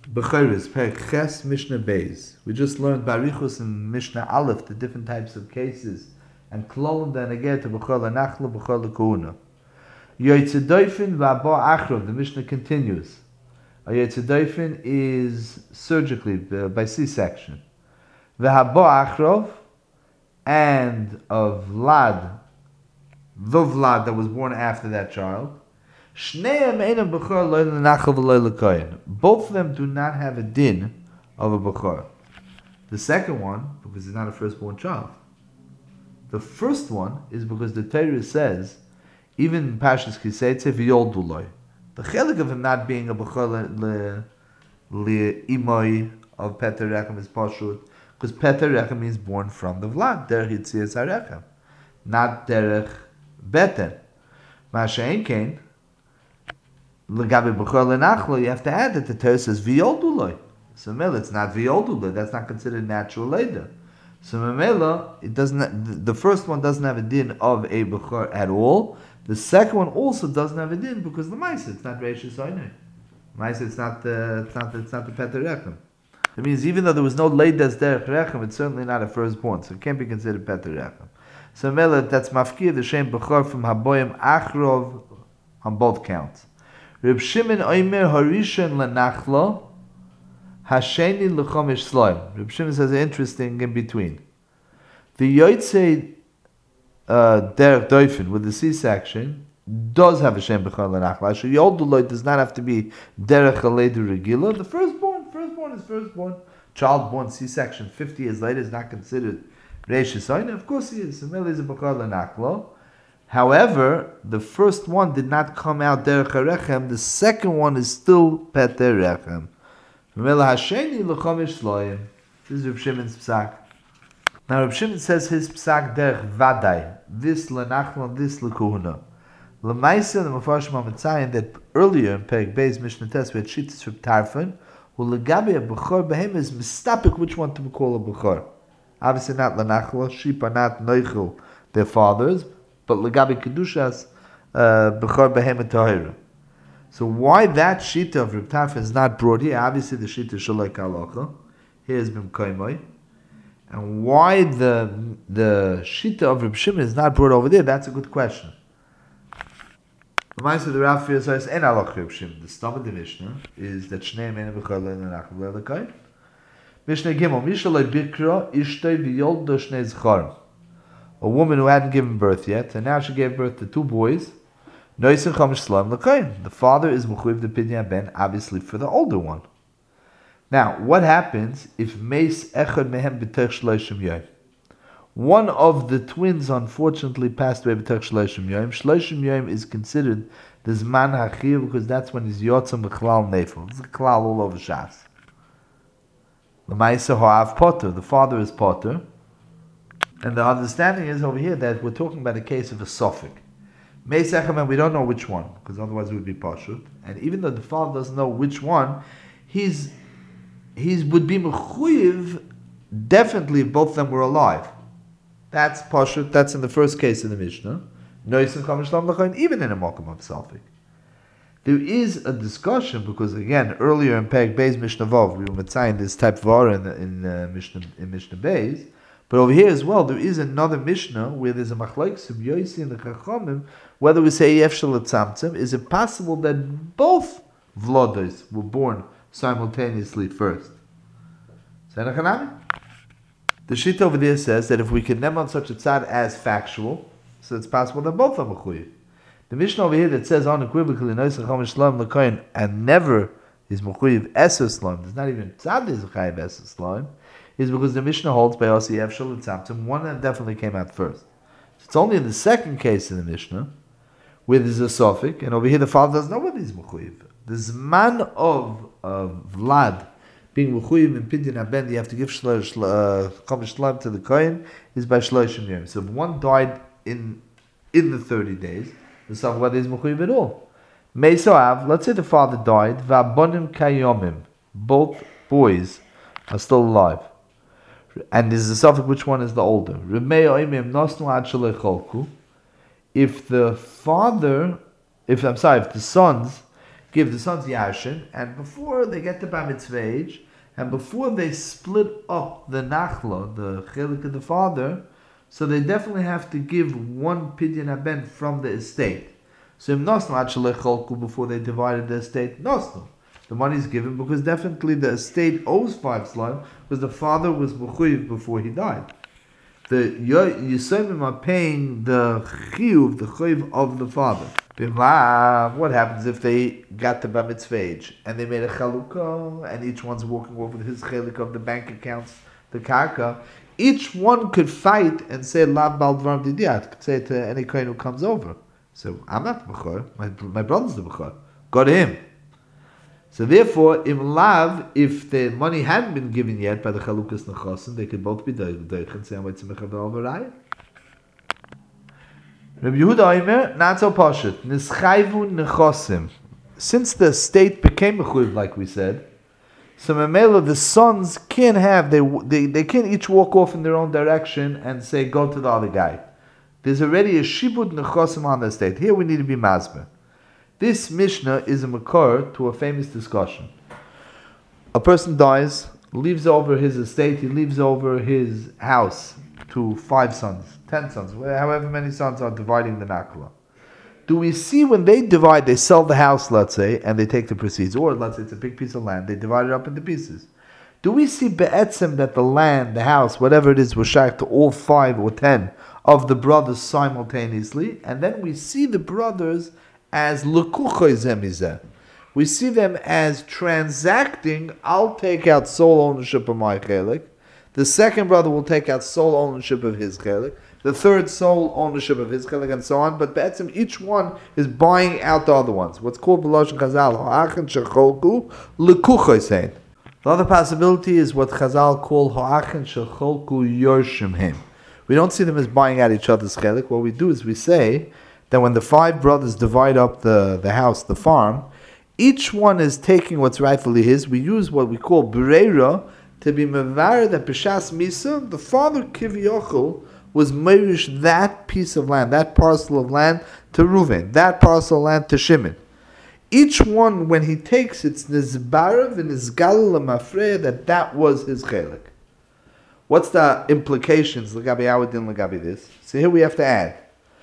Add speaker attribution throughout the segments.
Speaker 1: Bechiris, Perek Ches, Mishnah Beis. We just learned Barichus and Mishnah Aleph, the different types of cases, and Klolim then again to Bechol HaNachla, Bechol HaKohuna. Yoitzedoifin V'Abo Achrov, the Mishnah continues. A Yoitzedoifin is surgically, by C-section. V'Habo Achrov, and of Vlad, the Vlad that was born after that child. Both of them do not have a din of a Bechor. The second one, because he's not a firstborn child. The first one is because the Torah says, even in Pashas Kiseitze, v'yolduloi. The chelik of him not being a Bechor le'imoi of Peter Rechem is Pashut, because Peter Rechem means born from the Vlad, derech Yitzias HaRechem, not derech Beten. Ma'ashein Kain, L'gabi Bechor le'nachlo, you have to add that the Torah says v'yolduloi. So Mela, it's not v'yolduloi, that's not considered natural later. So Mela, it doesn't. The first one doesn't have a din of a Bechor at all. The second one also doesn't have a din because the Maisa, it's not Reish Yisrael. Maisa, it's not the Peter Rechem. It means even though there was no Leidas Derech Rechem, it's certainly not a firstborn, so it can't be considered Peter Rechem. So Mela, that's Mafkir, the Shem Bechor from Haboyim Achrov on both counts. Reb Shimon Oimer Harishon Lenachlo Hasheni L'chomish Sloim. Reb Shimon says interesting in between. The Yotzei Derech Doifin with the C-section does have a Shem Bechor Lenachlo. So Yolduloi does not have to be Derech Aledu Regila. The firstborn is firstborn. Child born C-section 50 years later is not considered Reish Yisrael. Of course he is. Simil is a Bechor Lenachlo. However, the first one did not come out Derech HaRechem. The second one is still Peter Rechem. This is Reb Shimon's psak. Now Reb Shimon says his psak Derech Vadai. This Lenachlo, this L'Kuhuna. L'maisa, the Mefarshim HaMetzayin, that earlier in Perek Beis Mishnah Tes, we had Shittis Reb Tarfon, who L'gabi a Bechor Behem is mistapik which one to call a Bechor. Obviously not Lenachlo, sheep are not Noichel, their fathers, but L'gabi Kedushas, Bechor Behem Tahira. So why that Shita of Reb Tarfon is not brought here? Obviously the Shita Shalai Kalacha. Here is Bim Kaimai. And why the Shita of Reb Shimon is not brought over there? That's a good question. The Ma'aser the Rav says En Alach Reb Shimon. The stomach of the Mishnah is that Shnei Mena B'chol Le'nachal Le'lekai. Mishnah Gimel Mishalei Bikra Ishtoi V'yoldo Shnei Zcharim. A woman who hadn't given birth yet, and now she gave birth to two boys. The father is Mechuyev the Pidyon Ben, obviously for the older one. Now, what happens if Meis Echad Mehem B'tech Shloshim Yom? One of the twins unfortunately passed away B'tech Shloshim Yom. Shloshim Yom is considered the Zman HaChiyuv because that's when he's Yotzam B'chlal Nefel. It's a klal all over Shas. L'maisa Ha'av Potter, the father is Potter. And the understanding is over here that we're talking about a case of a suffix. Meis Echem, we don't know which one, because otherwise it would be Pashut. And even though the father doesn't know which one, he would be Mechuyev definitely if both of them were alive. That's Pashut, that's in the first case of the Mishnah. Even in a Mokum of Safik. There is a discussion, because again, earlier in Perek Beis Mishnah Vav, we were saying this type of Vara in Mishnah Beis. But over here as well, there is another Mishnah where there's a Machlok Sub Yosi and the Chachamim, whether we say Yefshel Tzamtzem, is it possible that both Vlodos were born simultaneously first? The Shita over there says that if we can name on such a tzad as factual, so it's possible that both are Mechuyev. The Mishnah over here that says unequivocally Noisach HaMishlam L'Koyin and never is Mechuyev Eser Shlaim, there's not even tzad is Chayiv Eser Shlaim, is because the Mishnah holds by Yossi Yefshel Tzamtzem, one that definitely came out first. So it's only in the second case in the Mishnah where there's a suffix, and over here the father doesn't know whether he's Mechuyev. The Zman of Vlad being Mechuyev in Pidyon HaBen, you have to give Chomesh Shloim to the Kohen, is by Shloshim Yom. So if one died in the 30 days, the son whether he's Mechuyev at all. Meisoav, let's say the father died, V'abonim Kayomim, both boys are still alive. And there's a suffix which one is the older. If the sons give the sons Yashin, and before they get to Bar Mitzvah age, and before they split up the Nachla, the Chelik of the father, so they definitely have to give one Pidyon Haben from the estate. So im Nosnu Achalech Cholku, before they divided the estate, Nosnu. The money is given because definitely the estate owes 5 slime, because the father was Mechuyev before he died. The Yisomim are paying the Chiyuv, the Chiyuv of the father. What happens if they got to Bar Mitzvah age and they made a chalukah and each one's walking over his chelik of the bank accounts, the karka? Each one could fight and say Lav Bal Dvarim Didiyat, could say to any kohen who comes over. So I'm not the bechor, my brother's the bechor. Go to him. So therefore, im Lav, if the money hadn't been given yet by the chalukas nechosim, they could both be doich and say I'm waiting to Rabbi Yehuda Omer, not so pashut. Nischayvu nechosim. Since the state became a chuv, like we said, so Mamela, the sons can't have, they can't each walk off in their own direction and say, go to the other guy. There's already a shibud nechosim on the estate. Here we need to be masber. This Mishnah is a makor to a famous discussion. A person dies, leaves over his estate, he leaves over his house to 5 sons, 10 sons, however many sons are dividing the nakla. Do we see when they divide, they sell the house, let's say, and they take the proceeds, or let's say it's a big piece of land, they divide it up into pieces. Do we see be'etzim that the land, the house, whatever it is, was shared to all 5 or 10 of the brothers simultaneously, and then we see the brothers as lekuchoy zemizeh. We see them as transacting, I'll take out sole ownership of my chelik, the second brother will take out sole ownership of his chelik, the third sole ownership of his chelik, and so on, but be'etzim each one is buying out the other ones. What's called b'lashon Chazal, ha'achin shecholku lekuchoy sein. The other possibility is what Chazal call ha'achin shecholku yorshim him. We don't see them as buying out each other's chelik. What we do is we say that when the 5 brothers divide up the house, the farm, each one is taking what's rightfully his. We use what we call bereira to be mevar that b'shas misa, the father Kivyochel was meirish that piece of land, that parcel of land to Reuven, that parcel of land to Shimon. Each one, when he takes, it's nizbarav and nizgal l'mafreya that was his chelik. What's the implications? L'gabi awadin, l'gabi this. So here we have to add.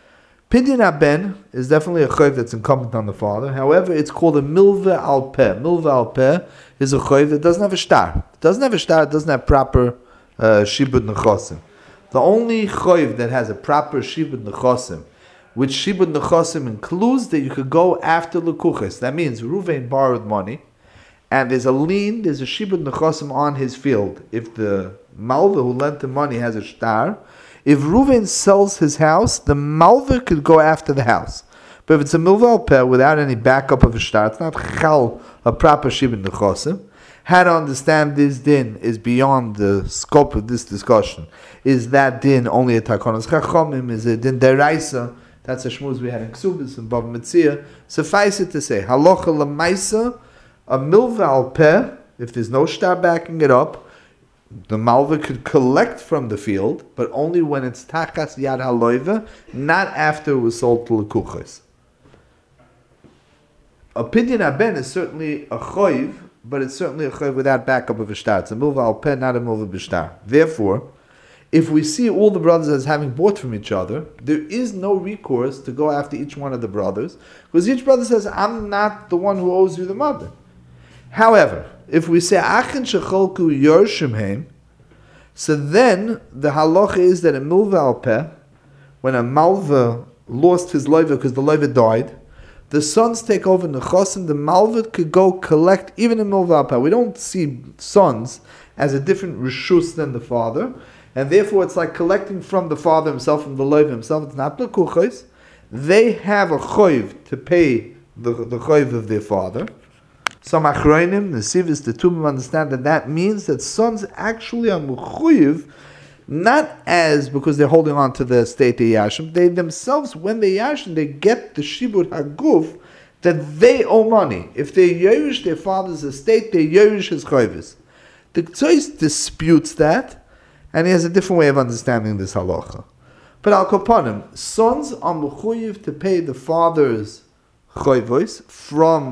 Speaker 1: Pidyon Haben is definitely a chayv that's incumbent on the father. However, it's called a milva al peh. Milva al peh is a chayv that doesn't have a shtar. It doesn't have a shtar, it doesn't have proper shibud nechosim. The only chayv that has a proper shibud nechosim, which shibud nechosim includes that you could go after lekuches. That means Reuven borrowed money, and there's a lien, there's a shibud nechosim on his field. If the malva who lent the money has a shtar, if Reuven sells his house, the malva could go after the house. But if it's a milva al peh without any backup of a shtar, it's not chal, a proper shibud nechosim. How to understand this din is beyond the scope of this discussion. Is that din only a takonos chachomim? Is it din deraisa? That's a shmuz we had in Ksubis and Bava Metzia. Suffice it to say, halacha lemaisa, a milva al peh, if there's no shtar backing it up, the malva could collect from the field, but only when it's tachas yad haloiva, not after it was sold to lekuches. A pidyon haben is certainly a choiv, but it's certainly a choiv without backup of a shtar. It's a milva al peh, not a milva b'shtar. Therefore, if we see all the brothers as having bought from each other, there is no recourse to go after each one of the brothers, because each brother says, I'm not the one who owes you the mother. However, if we say achin shecholku yorshim heim, so then the halacha is that a milva al peh, when a malva lost his loiva because the loiva died, the sons take over nechosim. The malva could go collect even a milva al peh. We don't see sons as a different rishus than the father, and therefore it's like collecting from the father himself, from the loiva himself. It's not lekuches. They have a choiv to pay the choiv of their father. Some achronim, the Sivis, the Tumim understand that means that sons actually are mechuyev, not as because they're holding on to the estate yashim. They themselves, when they yashim, they get the shibud haguf that they owe money. If they yerush their father's estate, they yerush his chayvis. The Ktsois disputes that, and he has a different way of understanding this halacha. But al kopanim, sons are mechuyev to pay the father's chayvis from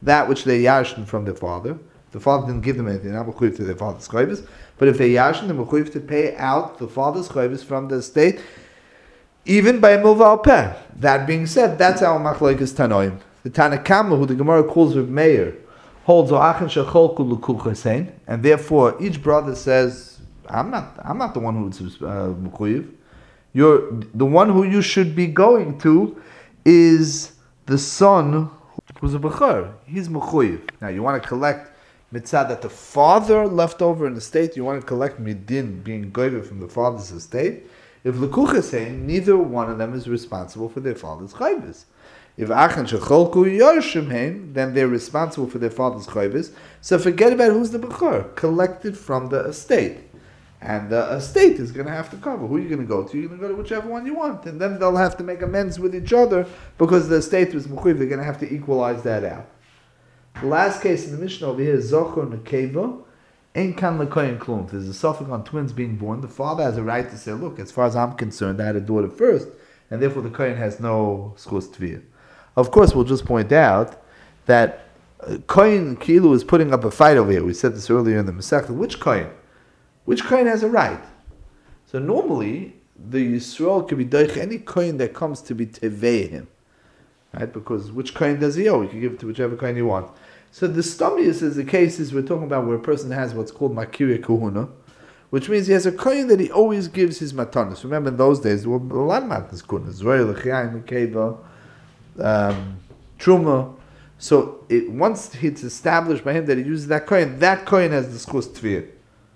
Speaker 1: that which they yarshin from their father. The father didn't give them anything, they're not mechuyev to their father's chayvus. But if they yarshin, they're mechuyev to pay out the father's chayvus from the estate, even by milval peh. That being said, that's our machlokes tanoim. The Tanakama, who the Gemara calls Reb Meir, holds Oachin Shecholku L'Kuchasein, and therefore each brother says, I'm not the one who's mechuyev. The one who you should be going to is the son who's a bechor. He's mechuyev. Now you want to collect mitzvah that the father left over in the estate. You want to collect midin being goyver from the father's estate. If L'Kuchasein, neither one of them is responsible for their father's chayvus. If Achan Shecholku Yoshim Heim, then they're responsible for their father's chayvus. So forget about who's the bechor, collected from the estate. And the estate is going to have to cover. Who are you going to go to? You're going to go to whichever one you want. And then they'll have to make amends with each other because the estate was mechuyev. They're going to have to equalize that out. The last case in the Mishnah over here is Zochor Nekeva. Ein kan lekoyin klum. There's a suffix on twins being born. The father has a right to say, look, as far as I'm concerned, I had a daughter first. And therefore the kohen has no schus tviyah. Of course, we'll just point out that kohen kilu is putting up a fight over here. We said this earlier in the Masechta. Which kohen? Which kohen has a right? So normally, the Yisrael could be doich any kohen that comes to be tevei him. Right? Because which kohen does he owe? You can give it to whichever kohen you want. So the stomius is the cases we're talking about where a person has what's called makirya kuhuna, which means he has a kohen that he always gives his matanas. Remember in those days, there were a lot of matanas kuhnas. Zoyel, L'chayim, L'keva, Truma. So once it's established by him that he uses that kohen has the schus tviyah.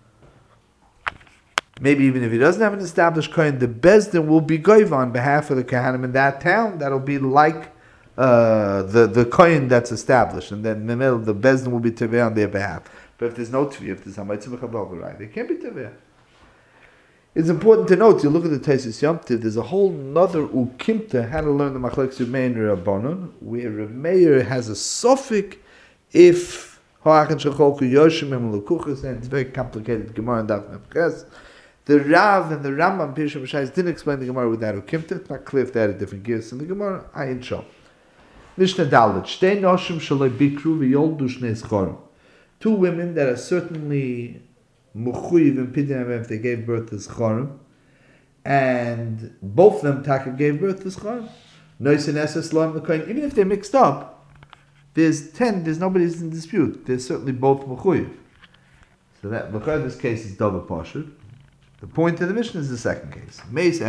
Speaker 1: Maybe even if he doesn't have an established kohen, the bezdin will be goiv on behalf of the kahanim in that town. That'll be like the kohen that's established, and then the bezdin will be teveh on their behalf. But if there's no tviyah, if there's hamatzim v'chabal right, they can't be teveh. It's important to note, you look at the Taisus Yom Tov, there's a whole nother ukimta, how to learn the machlokes Reb Meir and Rabbanon, where Reb Meir has a suffix if ha'achan shecholku yoshim em l'kuchas, and it's very complicated Gemara and Daf Mefches. The Rav and the Rambam Pirush Mishayis didn't explain the Gemara with that ukimta. It's not clear if they had a different gears in the Gemara. Ayin Shom. Mishnah Dalet. Shtei noshim shaloi bikru v'yoldu shnei zchorim. Two women that are certainly mechuyev and pidyon if they gave birth to zchorim, and both of them taka gave birth to zchorim. Nois and esses loim l'koyin. Even if they're mixed up, there's nobody's in dispute. They're certainly both mechuyev. So that in this case is double pashut. The point of the Mishnah is the second case.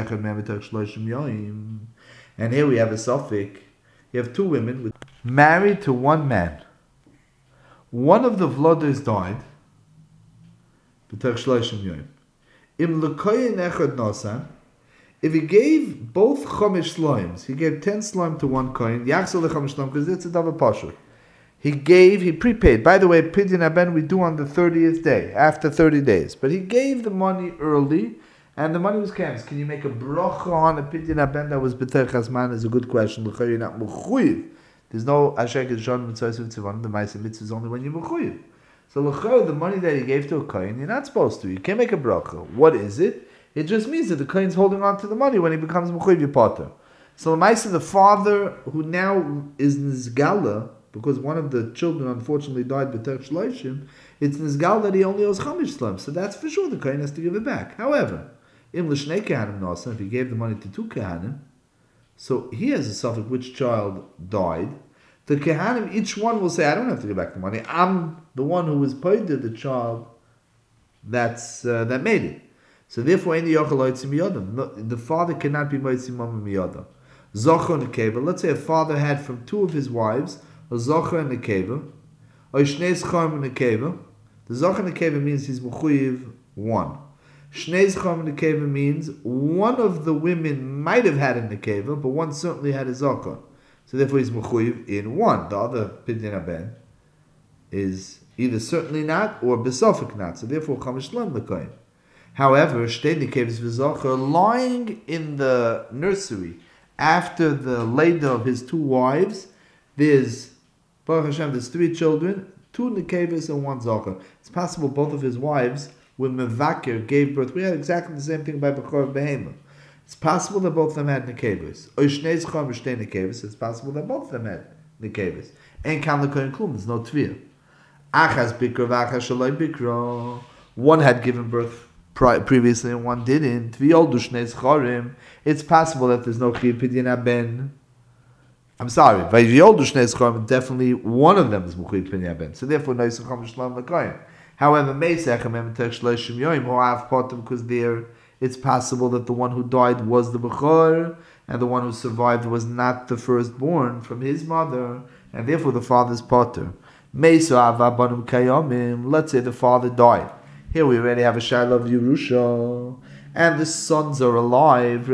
Speaker 1: And here we have a suffix. You have two women married to one man. One of the vlodas died. If he gave both chomish slimes, he gave 10 slime to one coin, because it's a double pashut. He prepaid. By the way, Pidyon Haben we do on the 30th day, after 30 days. But he gave the money early, and the money was canceled. Can you make a bracha on a Pidyon Haben that was B'ter Chazman? Is a good question. You're not mechuyev. There's no Asher Geshon Mitzvah Tzivon. The Ma'aseh Mitzvah is only when you're mechuyev. So the money that he gave to a kohen, you're not supposed to. You can't make a bracha. What is it? It just means that the kohen's holding on to the money when he becomes mechuyev Yipater. So the father, who now is Nizgala, because one of the children unfortunately died b'terech shloishim, it's nizgal that he only owes chamish slams. So that's for sure the kohen has to give it back. However, im l'shnei kehanim nasa, if he gave the money to two kehanim, so he has a suffix which child died. The kehanim, each one will say, I don't have to give back the money. I'm the one who was paid to the child that made it. So therefore, the father cannot be moitzim miyada. Zochor nekeva. Let's say a father had from two of his wives a zochor and a keva, or shnei zchorim and a keva. The zochor and a keva means he's mechuyev one. Shnei zchorim and a keva means one of the women might have had a nekeva, but one certainly had a zochor. So therefore he's mechuyev in one. The other pidyon haben is either certainly not or besofik not. So therefore chamish lam l'koyin. However, shtei nekevas v'zochor lying in the nursery after the later of his two wives, there's Baruch Hashem, there's three children, two nekevas and one zochor. It's possible both of his wives, when Mevakir gave birth, we had exactly the same thing by Bechor Behema. It's possible that both of them had nekevas. It's possible that both of them had nekevas. Ein kan lekoyin klum. There's no tvir. Achas bikra v'achas shaloi bikra. One had given birth previously and one didn't. V'yoldu shnei zcharim. It's possible that there's no chiyuv pidyon haben. I'm sorry. V'yoldu shnei zcharim. Definitely one of them is muchiyuv pidyon haben. So therefore, no yisacham shlam lekoyin. However, meisechem emetech shloshim yoyim ho'av potem, because there it's possible that the one who died was the bechor and the one who survived was not the firstborn from his mother, and therefore the father's potter. Let's say the father died. Here we already have a Shaila of Yerusha, and the sons are alive.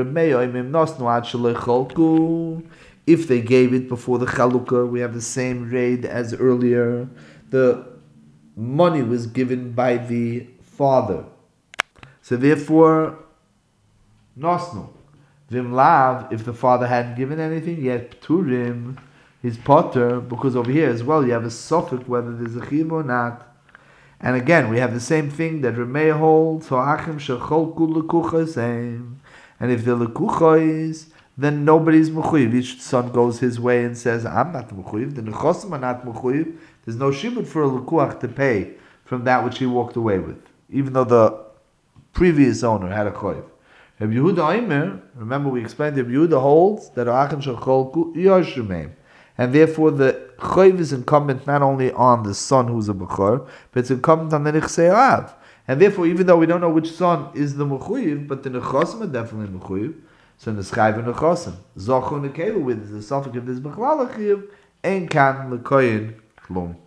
Speaker 1: If they gave it before the Chalukah, we have the same raid as earlier. The money was given by the father. So therefore, Nosnu. Vimlav, if the father hadn't given anything yet, Pturim, his potter, because over here as well you have a suffix whether there's a chiyuv or not. And again, we have the same thing that Rameh holds, and if the lekuchos, then nobody's mechuyev. Each son goes his way and says, I'm not mechuyev. The nechosim are not mechuyev. There's no shibud for a lekuach to pay from that which he walked away with, even though the previous owner had a choyev. Rabbi Yehuda Aimer, remember we explained Rabbi Yehuda holds that Achim Shacholku Yoshimim, and therefore the choyev is incumbent not only on the son who's a bechor, but it's incumbent on the nechsei av. And therefore, even though we don't know which son is the mechuyev, but the nechosim are definitely mechuyev, so neschayv and nechosim zochu nekelu with the suffix of this bechlal chiyuv ein kan lekoyin klum.